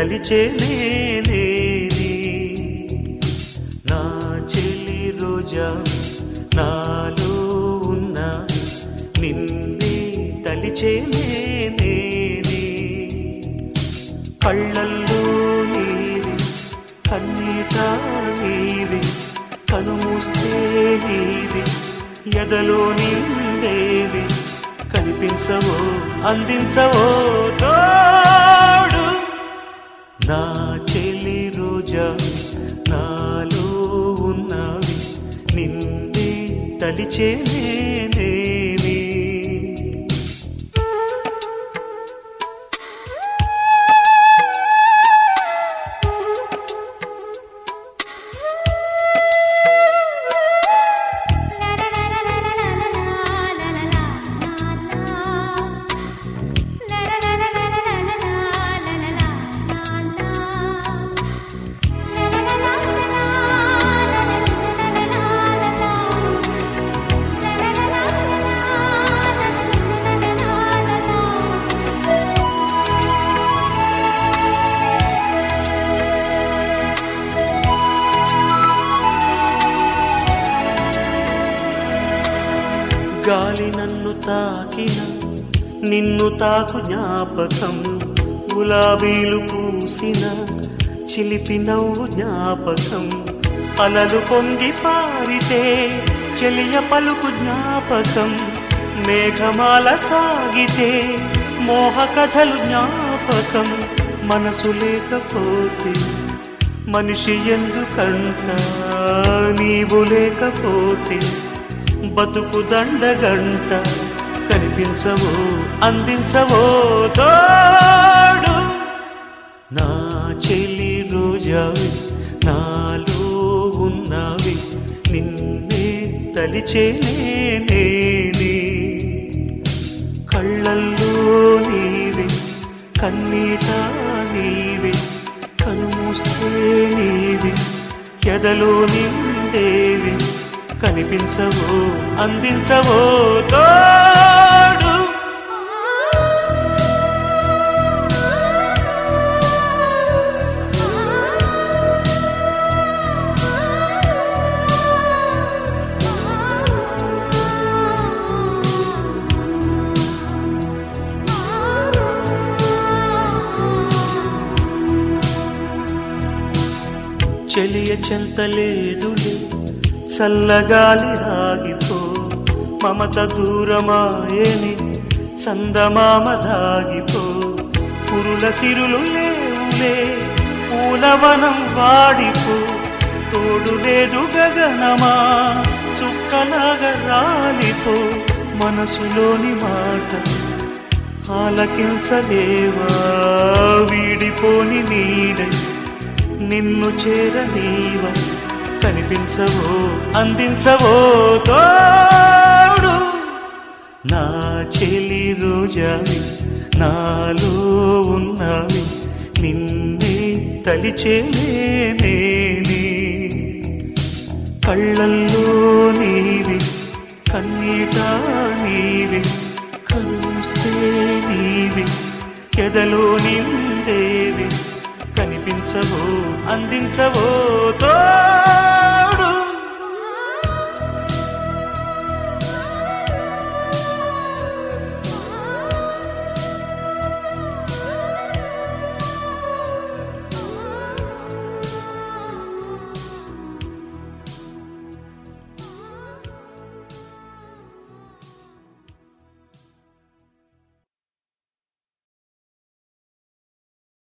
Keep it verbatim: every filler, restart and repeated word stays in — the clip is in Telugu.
తలిచే నేనే నా చెలి రోజా నాలో ఉన్న నిన్నే తలిచే నేనే కళ్ళల్లో నీవి కన్నీట నీవి కనుమూస్తే నీవి ఎదలో నిండేవి కనిపించవో అందించవో తోడు నా చెలి రోజా నాలో ఉన్నవి నిన్నే తలిచే నేనేవి గాలి నన్ను తాకిన నిన్ను తాకు జ్ఞాపకం గులాబీలు పూసిన చిలిపి నవ్వు జ్ఞాపకం అలలు పొంగి పారితే చెలియ పలుకు జ్ఞాపకం మేఘమాల సాగితే మోహ కథలు జ్ఞాపకం మనసు లేకపోతే మనిషి ఎందుకంట నీవు లేకపోతే బతుకు దండగంట కనిపించవో అందించవో తోడు నా చెలి రోజావి నాలో ఉన్నవి నిన్నే తలిచే నేనే కళ్ళల్లో నీవి కన్నీట నీవి కనుమూస్తే నీవి ఎదలో నిండేవి కనిపించవో అందించవో తోడు చెలియ చెంతలేదులే చల్లగాలి రాగిపో మమత దూరమాయని చందమామ దాగిపో పురుల సిరులు లేవులే పూలవనం వాడిపో తోడు లేదు గగనమా చుక్కలాగా రాలిపో మనసులోని మాట ఆలకించలేవా వీడిపోని నీడ నిన్ను చేరనీవ కనిపించవో అందించవో తోడు నా చెలి రోజావి నాలో ఉన్నవి నిన్నే తలిచే నేనే కళ్ళల్లో నీవి కన్నీట నీవి కనుస్తే నీవి ఎదలో నిండేవి కనిపించవో అందించవో తో